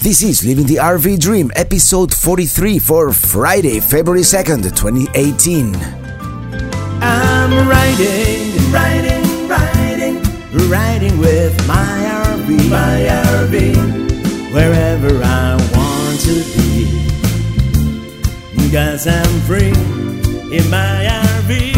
This is Living the RV Dream, episode 43 for Friday, February 2nd, 2018. I'm riding with my RV, wherever I want to be, 'cause I'm free in my RV.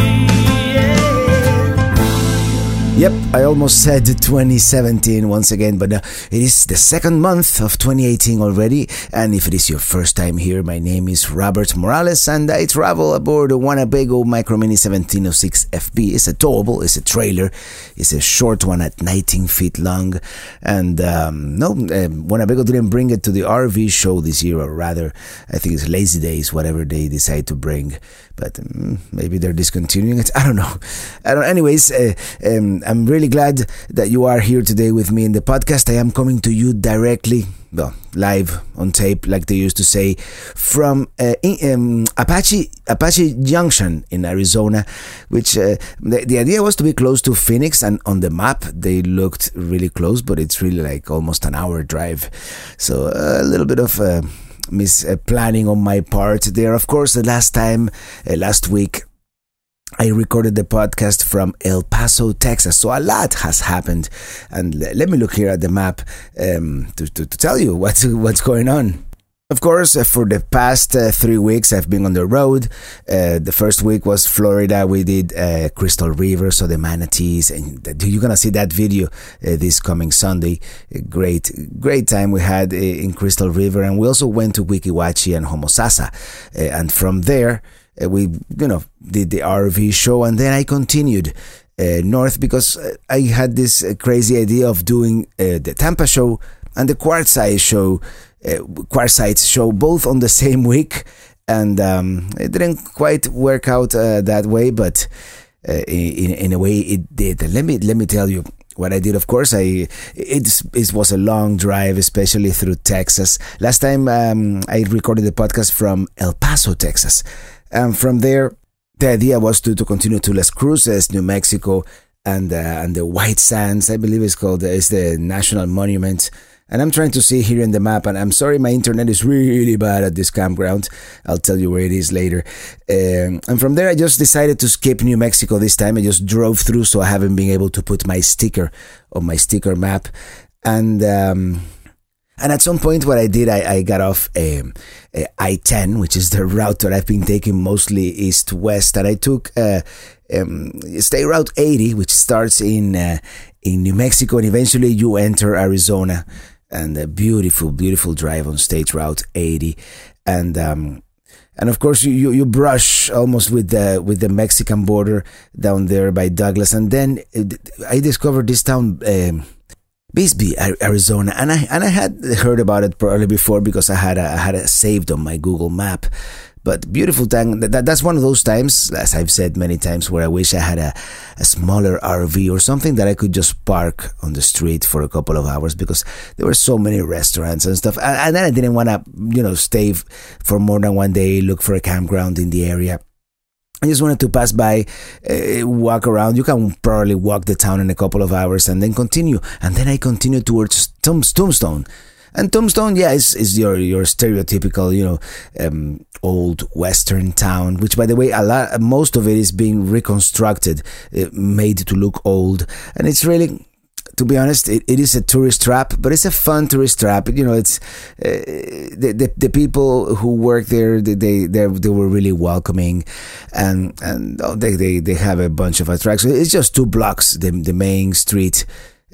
Yep, I almost said 2017 once again, but it is the second month of 2018 already. And if it is your first time here, my name is Robert Morales, and I travel aboard a Winnebago Micro Mini 1706 FB. It's a towable, it's a trailer, it's a short one at 19 feet long. And Winnebago didn't bring it to the RV show this year, or rather, I think it's Lazy Days, whatever they decide to bring. But maybe they're discontinuing it. I don't know. Anyways, I'm really glad that you are here today with me in the podcast. I am coming to you directly, live on tape, like they used to say, from Apache Junction in Arizona, which the idea was to be close to Phoenix, and on the map they looked really close, but it's really like almost an hour drive. So a little bit of planning on my part there. Of course, the last week, I recorded the podcast from El Paso, Texas, so a lot has happened. And let me look here at the map to tell you what's going on. Of course, for the past 3 weeks, I've been on the road. The first week was Florida. We did Crystal River, so the manatees, and you're gonna see that video this coming Sunday. A great time we had in Crystal River, and we also went to Weeki Wachee and Homosassa, and from there we did the RV show, and then I continued north because I had this crazy idea of doing the Tampa show and the Quartzsite show both on the same week, and it didn't quite work out that way, but in a way it did. Let me tell you what I did. Of course, it was a long drive, especially through Texas. Last time I recorded the podcast from El Paso, Texas, and from there the idea was to continue to Las Cruces, New Mexico, and the White Sands, I believe it's the National Monument. And I'm trying to see here in the map, and I'm sorry, my internet is really bad at this campground. I'll tell you where it is later. And from there, I just decided to skip New Mexico this time. I just drove through, so I haven't been able to put my sticker on my sticker map. And at some point, what I did, I got off I-10, which is the route that I've been taking mostly east-west, and I took State Route 80, which starts in New Mexico, and eventually you enter Arizona. And a beautiful drive on State Route 80, and of course you brush almost with the Mexican border down there by Douglas, and then I discovered this town, Bisbee, Arizona, and I had heard about it probably before because I had it saved on my Google map. But beautiful time. That's one of those times, as I've said many times, where I wish I had a smaller RV or something that I could just park on the street for a couple of hours, because there were so many restaurants and stuff. And then I didn't want to, stay for more than one day, look for a campground in the area. I just wanted to pass by, walk around. You can probably walk the town in a couple of hours and then continue. And then I continued towards Tombstone. And Tombstone, is your stereotypical, old Western town, which, by the way, most of it is being reconstructed, made to look old. And it's really, to be honest, it is a tourist trap, but it's a fun tourist trap. It's the people who work there, they were really welcoming, and they have a bunch of attractions. It's just 2 blocks, the main street.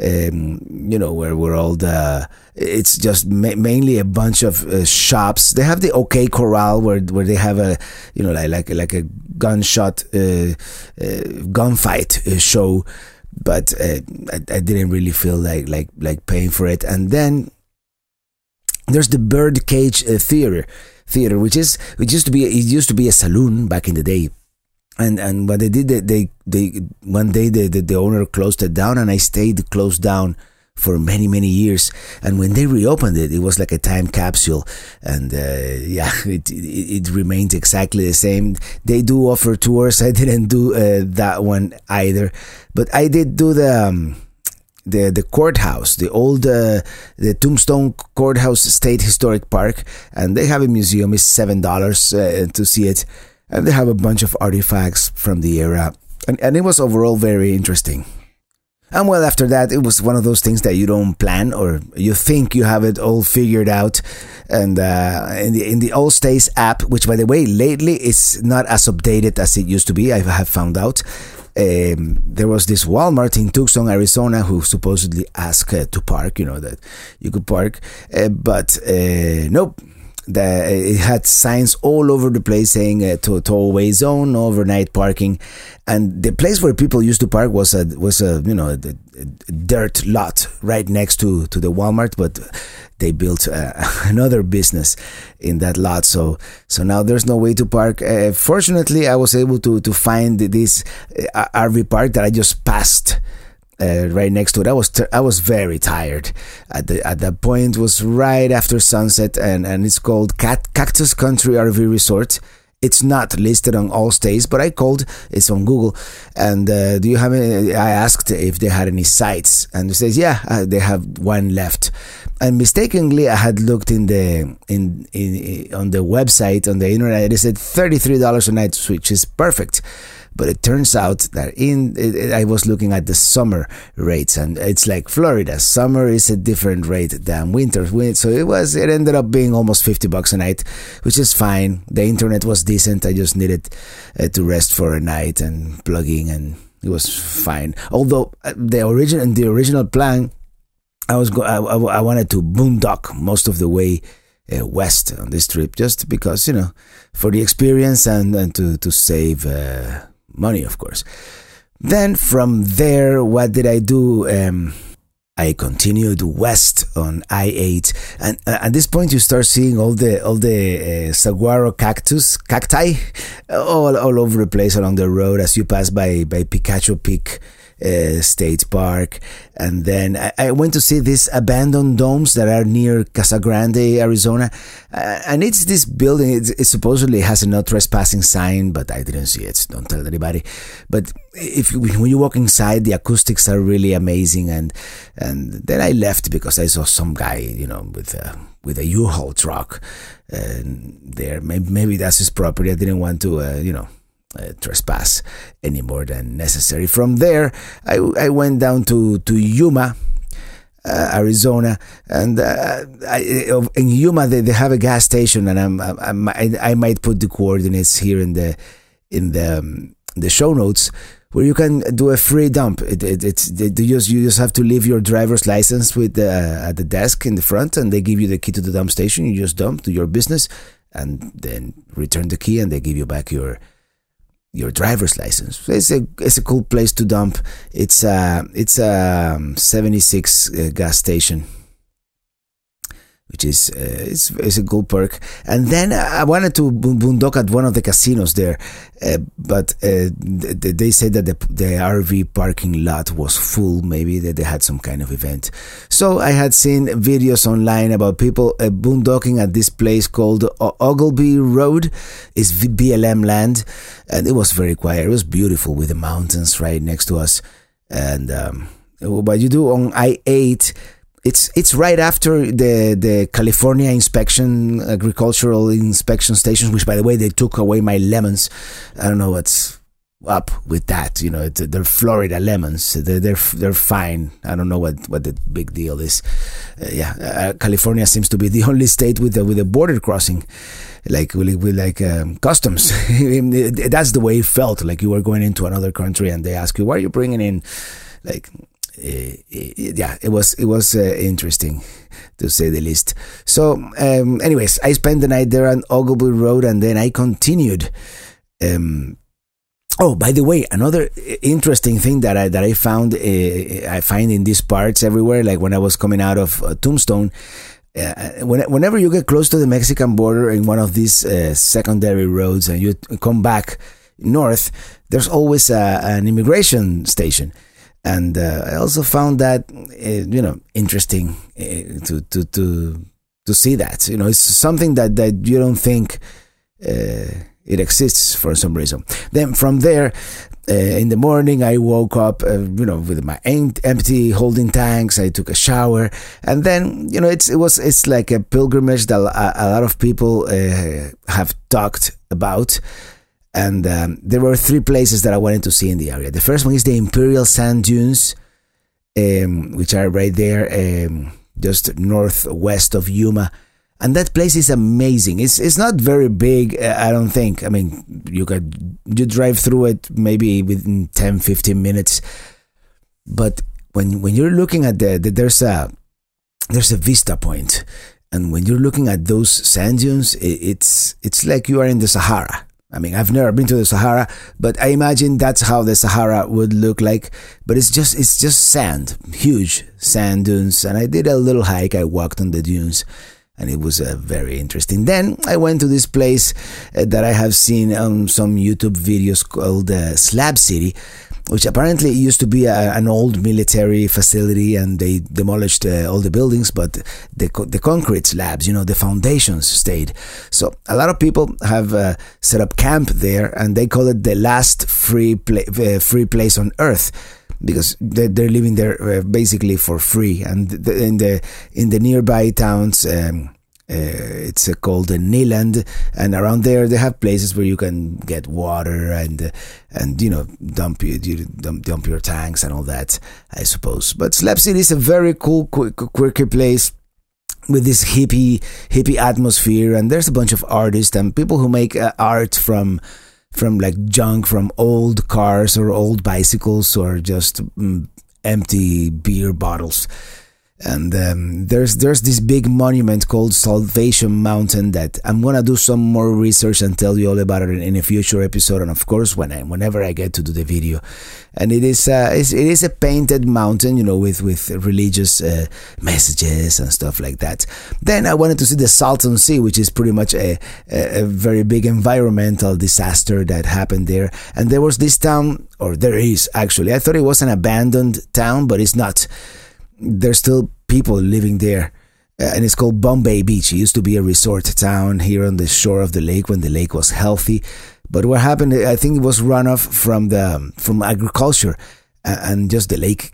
Where we're all it's just mainly a bunch of shops. They have the OK Corral where they have a like a gunfight show, but I didn't really feel like paying for it. And then there's the Birdcage Theater, which used to be a saloon back in the day. And what they did, they one day the owner closed it down, and I stayed closed down for many years. And when they reopened it, it was like a time capsule, and it remains exactly the same. They do offer tours. I didn't do that one either, but I did do the the courthouse, the old the Tombstone Courthouse State Historic Park, and they have a museum. It's $7 to see it, and they have a bunch of artifacts from the era, and it was overall very interesting. And well, after that, it was one of those things that you don't plan, or you think you have it all figured out. And in the All Stays app, which by the way, lately is not as updated as it used to be, I have found out. There was this Walmart in Tucson, Arizona, who supposedly asked to park, that you could park. But nope. It had signs all over the place saying tollway zone, overnight parking, and the place where people used to park was a dirt lot right next to the Walmart, but they built another business in that lot, so now there's no way to park. Fortunately, I was able to find this RV park that I just passed. Right next to it. I was very tired at that point. It was right after sunset, and it's called Cactus Country RV Resort. It's not listed on All Stays, but I called. It's on Google. And do you have any? I asked if they had any sites, and it says they have one left. And mistakenly, I had looked on the website on the internet. It said $33 a night, which is perfect. But it turns out that I was looking at the summer rates, and it's like Florida. Summer is a different rate than winter. So it ended up being almost $50 a night, which is fine. The internet was decent. I just needed to rest for a night and plug in, and it was fine. Although the original plan, I wanted to boondock most of the way west on this trip, just because for the experience and to save money, of course. Then from there, what did I do? I continued west on I-8, and at this point you start seeing all the saguaro cacti all over the place along the road as you pass by Picacho Peak State Park. And then I went to see these abandoned domes that are near Casa Grande, Arizona, and it's this building. It supposedly has a no trespassing sign, but I didn't see it, so don't tell anybody. But when you walk inside, the acoustics are really amazing. And then I left because I saw some guy with a U-Haul truck there. Maybe that's his property. I didn't want to trespass any more than necessary. From there, I went down to Yuma, Arizona, and in Yuma they have a gas station, and I might put the coordinates here in the show notes, where you can do a free dump. You just have to leave your driver's license at the desk in the front, and they give you the key to the dump station. You just dump to your business, and then return the key, and they give you back your driver's license. It's a cool place to dump. It's a 76 gas station, which is it's a cool perk. And then I wanted to boondock at one of the casinos there, but they said that the RV parking lot was full. Maybe that they had some kind of event. So I had seen videos online about people boondocking at this place called Oglebay Road. It's BLM land, and it was very quiet. It was beautiful with the mountains right next to us. And what you do on I-8, it's right after the California agricultural inspection stations, which, by the way, they took away my lemons. I don't know what's up with that. They're Florida lemons. They're fine. I don't know what the big deal is. California seems to be the only state with a border crossing, with customs. That's the way it felt. Like you were going into another country, and they ask you, "What are you bringing in?" It was interesting, to say the least. So, anyways, I spent the night there on Oglebay Road, and then I continued. By the way, another interesting thing that I found, I find in these parts everywhere, like when I was coming out of Tombstone. Whenever you get close to the Mexican border in one of these secondary roads, and you come back north, there's always an immigration station. And I also found that interesting to see that. It's something that you don't think it exists for some reason. Then from there, in the morning, I woke up, with my empty holding tanks. I took a shower, and then, it's like a pilgrimage that a lot of people have talked about. And there were 3 places that I wanted to see in the area. The first one is the Imperial Sand Dunes, which are right there, just northwest of Yuma. And that place is amazing. It's not very big, I don't think. I mean, you drive through it maybe within 10-15 minutes. But when you're looking at there's a vista point, and when you're looking at those sand dunes, it's like you are in the Sahara. I mean, I've never been to the Sahara, but I imagine that's how the Sahara would look like. But it's just sand, huge sand dunes. And I did a little hike. I walked on the dunes, and it was very interesting. Then I went to this place that I have seen on some YouTube videos called Slab City, which apparently used to be an old military facility, and they demolished all the buildings, but the concrete slabs, the foundations stayed. So a lot of people have set up camp there, and they call it the last free place on earth, because they're living there basically for free. And in the nearby towns, it's called the Neeland, and around there they have places where you can get water and dump your tanks and all that, I suppose. But Slab City is a very cool, quirky place with this hippie atmosphere, and there's a bunch of artists and people who make art from like junk, from old cars or old bicycles or just empty beer bottles. And there's this big monument called Salvation Mountain that I'm gonna do some more research and tell you all about it in a future episode, and of course whenever I get to do the video. And it is a painted mountain, with religious messages and stuff like that. Then I wanted to see the Salton Sea, which is pretty much a very big environmental disaster that happened there. And there was this town, or there is actually. I thought it was an abandoned town, but it's not. There's still people living there, and it's called Bombay Beach. It used to be a resort town here on the shore of the lake when the lake was healthy. But what happened, I think it was runoff from agriculture, and just the lake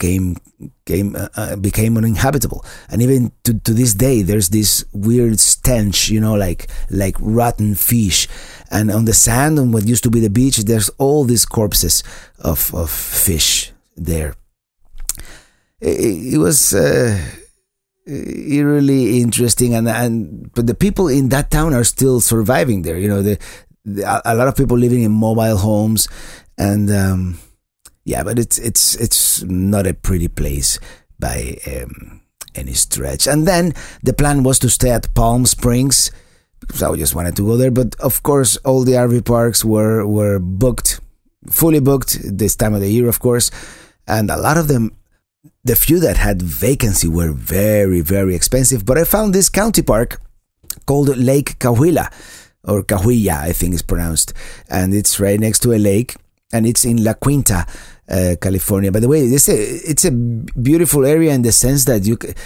became uninhabitable. And even to this day, there's this weird stench, like rotten fish. And on the sand, on what used to be the beach, there's all these corpses of fish there. It was eerily interesting, but the people in that town are still surviving there. A lot of people living in mobile homes, and but it's not a pretty place by any stretch. And then the plan was to stay at Palm Springs, because I just wanted to go there. But of course, all the RV parks were booked, fully booked this time of the year, of course, and a lot of them. The few that had vacancy were very, very expensive, but I found this county park called Lake Cahuilla, or Cahuilla, I think it's pronounced, and it's right next to a lake, and it's in La Quinta, California. By the way, it's a beautiful area in the sense that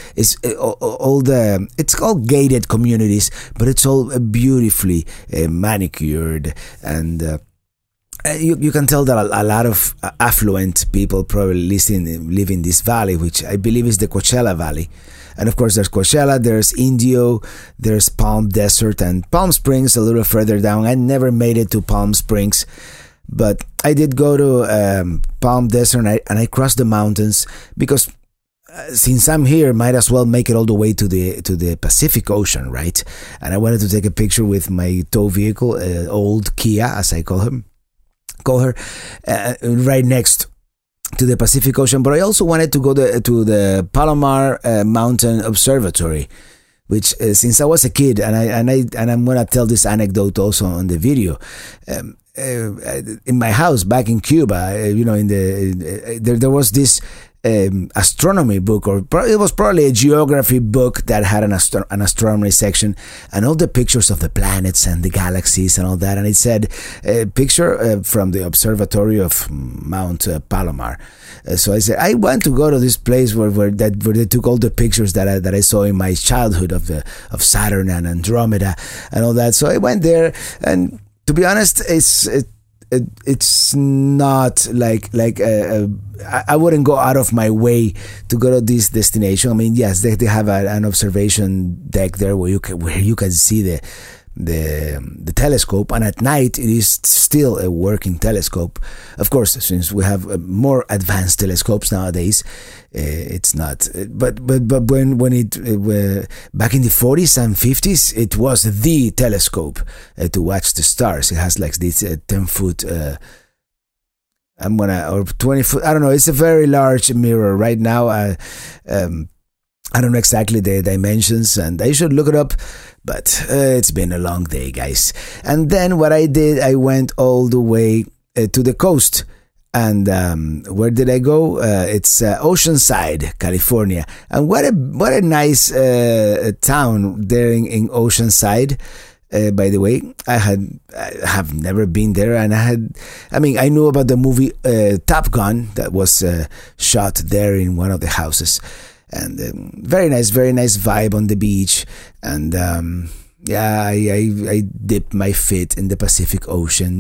it's called gated communities, but it's all beautifully manicured, and you can tell that a lot of affluent people probably live in this valley, which I believe is the Coachella Valley. And of course, there's Coachella, there's Indio, there's Palm Desert, and Palm Springs a little further down. I never made it to Palm Springs, but I did go to Palm Desert, and I crossed the mountains because since I'm here, might as well make it all the way to the Pacific Ocean, right? And I wanted to take a picture with my tow vehicle, old Kia, as I call her, right next to the Pacific Ocean. But I also wanted to go to the Palomar Mountain Observatory, which since I was a kid, and I'm gonna tell this anecdote also on the video. In my house back in Cuba, there was this astronomy book, or it was probably a geography book that had an astronomy section, and all the pictures of the planets and the galaxies and all that. And it said a picture from the observatory of Mount Palomar. So I said, I want to go to this place where they took all the pictures that I saw in my childhood of Saturn and Andromeda and all that. So I went there, and to be honest, it's not I wouldn't go out of my way to go to this destination. I mean, yes, they have an observation deck there where you can see the telescope, and at night it is still a working telescope. Of course, since we have more advanced telescopes nowadays, it's not. But when it back in the 40s and 50s, it was the telescope to watch the stars. It has like this 10-foot. Or 20-foot. I don't know. It's a very large mirror right now. I don't know exactly the dimensions, and I should look it up. But it's been a long day, guys. And then what I did, I went all the way to the coast. And where did I go? It's Oceanside, California. And what a nice town there in Oceanside. By the way, I have never been there, and I knew about the movie Top Gun that was shot there in one of the houses. And very nice vibe on the beach. And I dipped my feet in the Pacific Ocean,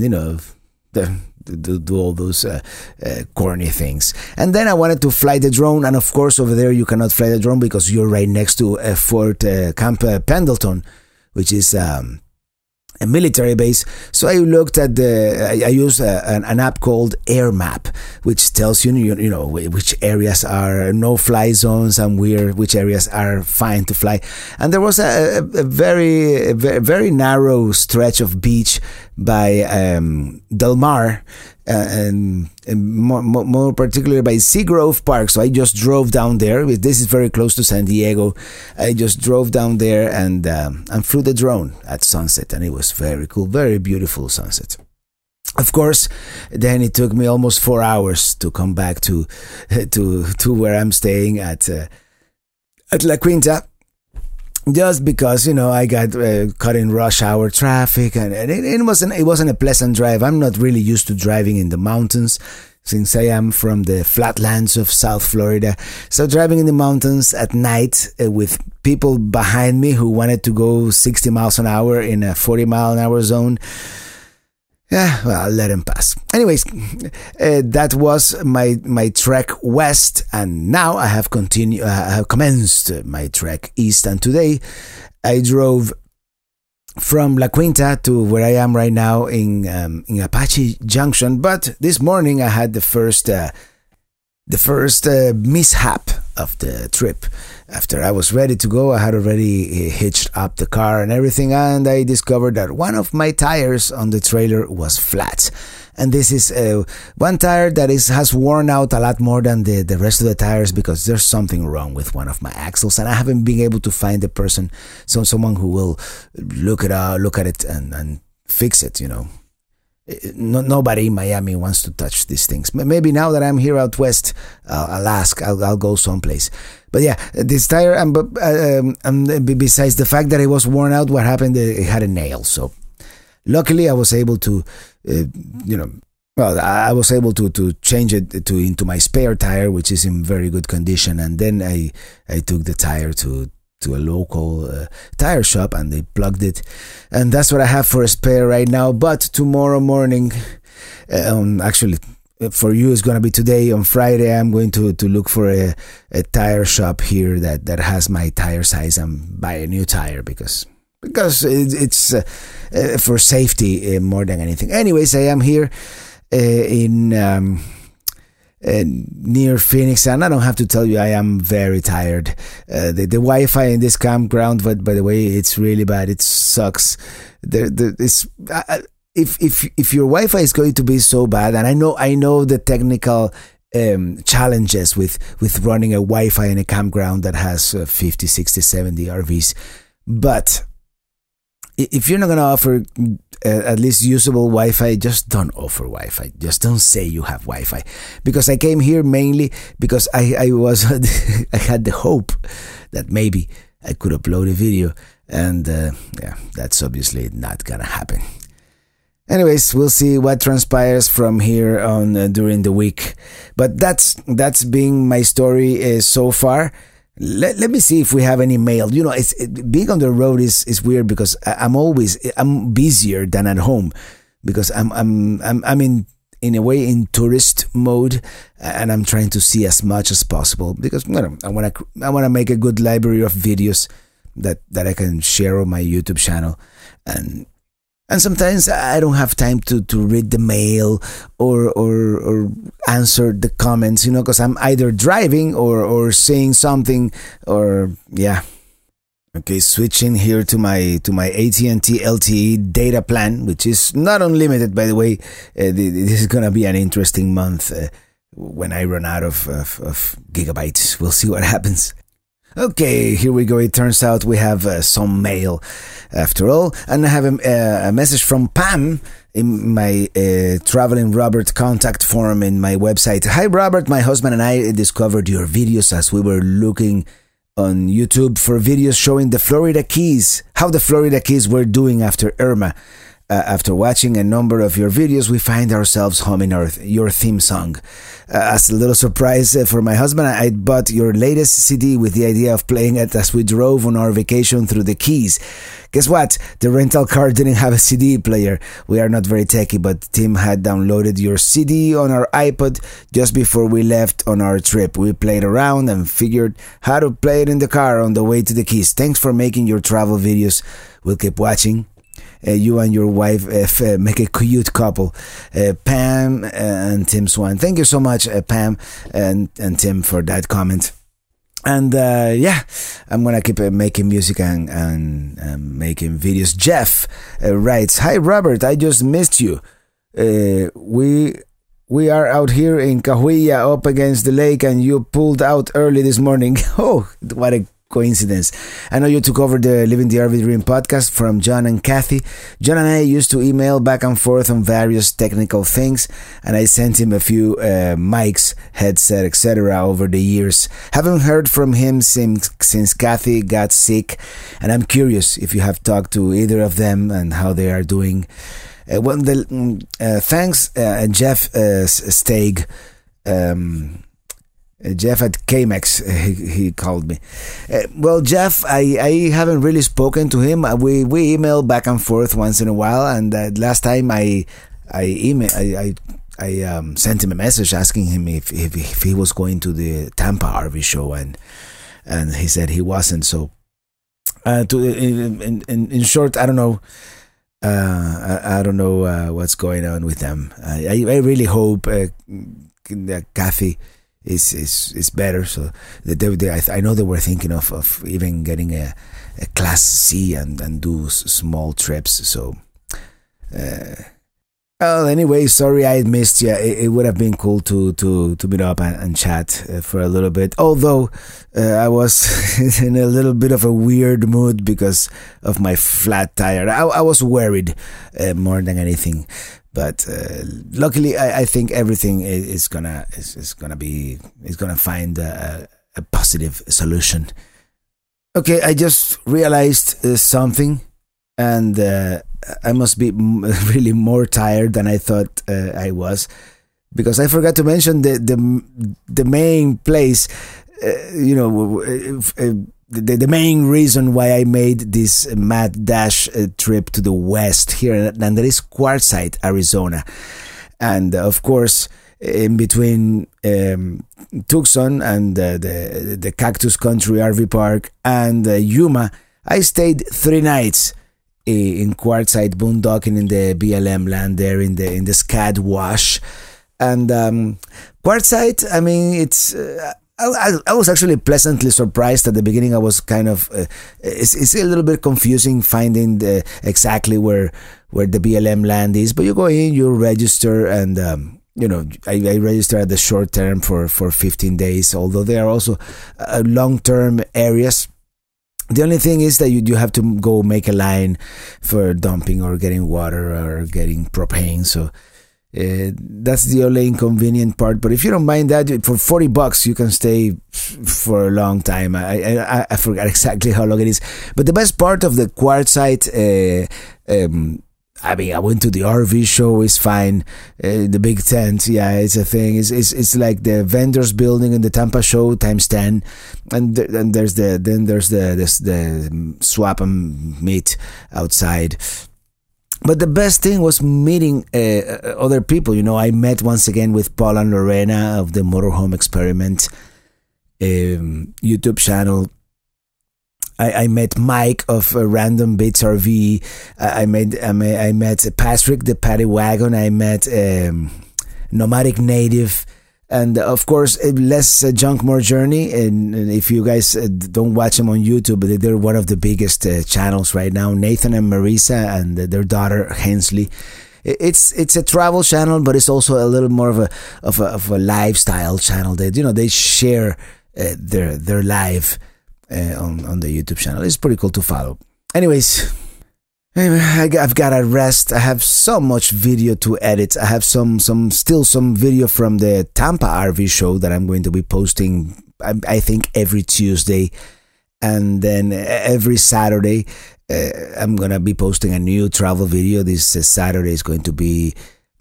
do all those corny things. And then I wanted to fly the drone, and of course over there you cannot fly the drone because you're right next to Fort Camp Pendleton, which is a military base. So I looked at I used an app called Air Map, which tells you which areas are no-fly zones and which areas are fine to fly. And there was a very narrow stretch of beach by Del Mar, and more particularly by Seagrove Park. So I just drove down there. This is very close to San Diego. I just drove down there and flew the drone at sunset, and it was very cool, very beautiful sunset. Of course, then it took me almost 4 hours to come back to where I'm staying at La Quinta. Just because I got caught in rush hour traffic, and it wasn't a pleasant drive. I'm not really used to driving in the mountains, since I am from the flatlands of South Florida. So driving in the mountains at night with people behind me who wanted to go 60 miles an hour in a 40-mile-an-hour zone. Yeah, well, I'll let him pass. Anyways, that was my trek west, and now I have commenced my trek east. And today, I drove from La Quinta to where I am right now in Apache Junction. But this morning, I had the first mishap of the trip. After I was ready to go, I had already hitched up the car and everything, and I discovered that one of my tires on the trailer was flat. And this is one tire that has worn out a lot more than the rest of the tires, because there's something wrong with one of my axles, and I haven't been able to find the person, someone who will look at it and fix it, Nobody in Miami wants to touch these things. Maybe now that I'm here out west, I'll ask. I'll go someplace. But yeah, this tire, besides the fact that it was worn out, what happened? It had a nail. So luckily, I was able to, I was able to change it into my spare tire, which is in very good condition. And then I took the tire to a local tire shop, and they plugged it, and that's what I have for a spare right now. But tomorrow morning, actually for you it's going to be today, on Friday, I'm going to look for a tire shop here that has my tire size and buy a new tire, because it's for safety more than anything. Anyways, I am here in near Phoenix, and I don't have to tell you, I am very tired. The Wi-Fi in this campground, but by the way, it's really bad. It sucks. If your Wi-Fi is going to be so bad, and I know the technical challenges with running a Wi-Fi in a campground that has 50, 60, 70 RVs, but if you're not going to offer at least usable Wi-Fi, just don't offer Wi-Fi. Just don't say you have Wi-Fi. Because I came here mainly because I was I had the hope that maybe I could upload a video, and that's obviously not gonna happen. Anyways, we'll see what transpires from here on during the week. But that's been my story so far. Let me see if we have any mail. Being on the road is weird, because I'm busier than at home. because I'm in a way in tourist mode, and I'm trying to see as much as possible because I want to make a good library of videos that I can share on my YouTube channel, and sometimes I don't have time to read the mail or answer the comments, because I'm either driving or saying something, or yeah. Okay, switching here to my AT&T LTE data plan, which is not unlimited, by the way. This is gonna be an interesting month when I run out of gigabytes. We'll see what happens. Okay, here we go. It turns out we have some mail after all, and I have a message from Pam in my Traveling Robert contact form in my website. Hi Robert, my husband and I discovered your videos as we were looking on YouTube for videos showing the Florida Keys, how the Florida Keys were doing after Irma. After watching a number of your videos, we find ourselves humming your theme song. As a little surprise for my husband, I bought your latest CD with the idea of playing it as we drove on our vacation through the Keys. Guess what? The rental car didn't have a CD player. We are not very techy, but Tim had downloaded your CD on our iPod just before we left on our trip. We played around and figured how to play it in the car on the way to the Keys. Thanks for making your travel videos. We'll keep watching. You and your wife make a cute couple, Pam and Tim Swan. Thank you so much, Pam and Tim, for that comment. And yeah, I'm gonna keep making music and making videos. Jeff writes, "Hi Robert, I just missed you. We are out here in Cahuilla up against the lake, and you pulled out early this morning." Oh, what a coincidence. I know you took over the Living the RV Dream podcast from John and Kathy. John and I used to email back and forth on various technical things, and I sent him a few mics, headset, etc. over the years. Haven't heard from him since Kathy got sick, and I'm curious if you have talked to either of them and how they are doing. Thanks, Jeff Steig. Jeff at KMEX, he called me. Well, Jeff, I haven't really spoken to him. We email back and forth once in a while, and last time I sent him a message asking him if he was going to the Tampa RV show, and he said he wasn't. So, in short, I don't know. I don't know what's going on with them. I really hope that Kathy is better. So I know they were thinking of even getting a class C and do small trips. So well, anyway, sorry I missed you. It would have been cool to meet up and chat for a little bit. Although I was in a little bit of a weird mood because of my flat tire. I was worried more than anything. But luckily, I think everything is gonna find a positive solution. Okay, I just realized something, and I must be really more tired than I thought I was, because I forgot to mention the main place. The main reason why I made this mad dash trip to the west here, and that is Quartzsite, Arizona. And of course, in between Tucson and the Cactus Country RV Park and Yuma, I stayed 3 nights in Quartzsite, boondocking in the BLM land there in the Scad Wash. And Quartzsite, I mean, it's... I was actually pleasantly surprised at the beginning. I was kind of it's a little bit confusing finding exactly where the BLM land is, but you go in, you register, and I registered at the short term for 15 days, although there are also long-term areas. The only thing is that you have to go make a line for dumping or getting water or getting propane, so that's the only inconvenient part. But if you don't mind that, for $40 you can stay for a long time. I forgot exactly how long it is, but the best part of the Quartzsite, I mean, I went to the RV show. It's fine. The big tent, yeah, it's a thing. It's like the vendors building in the Tampa show times 10, and there's the swap and meet outside. But the best thing was meeting other people. I met once again with Paul and Lorena of the Motorhome Experiment YouTube channel. I met Mike of Random Bits RV. I met Patrick the Paddy Wagon. I met Nomadic Native. And of course, Les Junk More Journey. And if you guys don't watch them on YouTube, they're one of the biggest channels right now. Nathan and Marisa and their daughter Hensley. It's a travel channel, but it's also a little more of a lifestyle channel. They share their life on the YouTube channel. It's pretty cool to follow. Anyways. Anyway, I've got to rest. I have so much video to edit. I have some video from the Tampa RV show that I'm going to be posting, I think, every Tuesday. And then every Saturday, I'm going to be posting a new travel video. This Saturday is going to be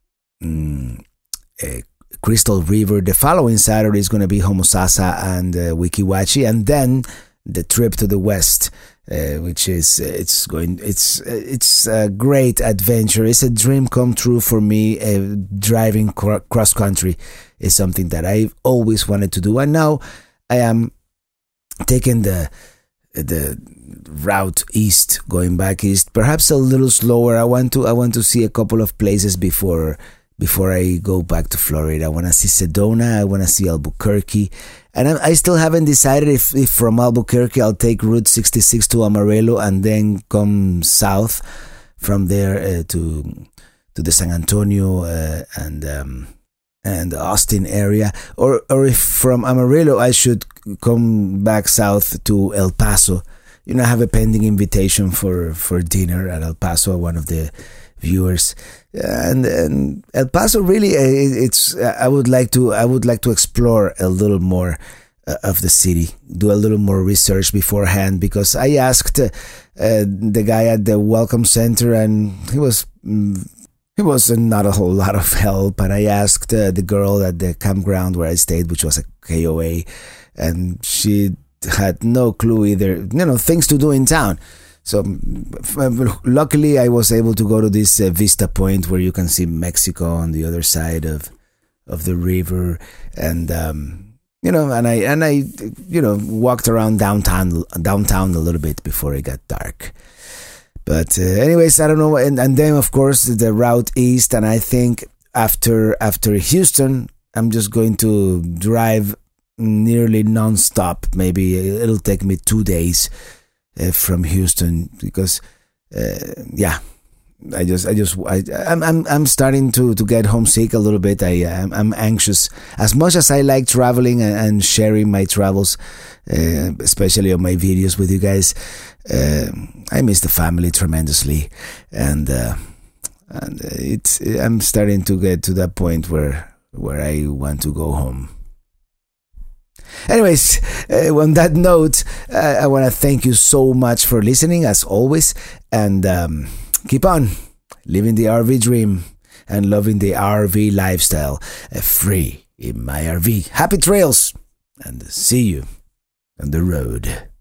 Crystal River. The following Saturday is going to be Homosassa and Weeki Wachee. And then the trip to the west. Which is it's a great adventure. It's a dream come true for me. Driving cross country is something that I've always wanted to do, and now I am taking the route east, going back east. Perhaps a little slower. I want to see a couple of places before I go back to Florida. I want to see Sedona. I want to see Albuquerque. And I still haven't decided if from Albuquerque I'll take Route 66 to Amarillo and then come south from there to the San Antonio and Austin area, or if from Amarillo I should come back south to El Paso. I have a pending invitation for dinner at El Paso, one of the viewers, and El Paso really I would like to explore a little more of the city, do a little more research beforehand, because I asked the guy at the welcome center and he was not a whole lot of help, and I asked the girl at the campground where I stayed, which was a KOA, and she had no clue either, things to do in town. So luckily I was able to go to this Vista Point where you can see Mexico on the other side of the river, and and I walked around downtown a little bit before it got dark. But anyways, I don't know, and then of course the route east, and I think after Houston I'm just going to drive nearly non-stop. Maybe it'll take me 2 days from Houston, because I'm starting to get homesick a little bit. I'm anxious. As much as I like traveling and sharing my travels, especially on my videos with you guys, I miss the family tremendously, and I'm starting to get to that point where I want to go home. Anyways, on that note, I want to thank you so much for listening, as always, and keep on living the RV dream and loving the RV lifestyle, free in my RV. Happy trails, and see you on the road.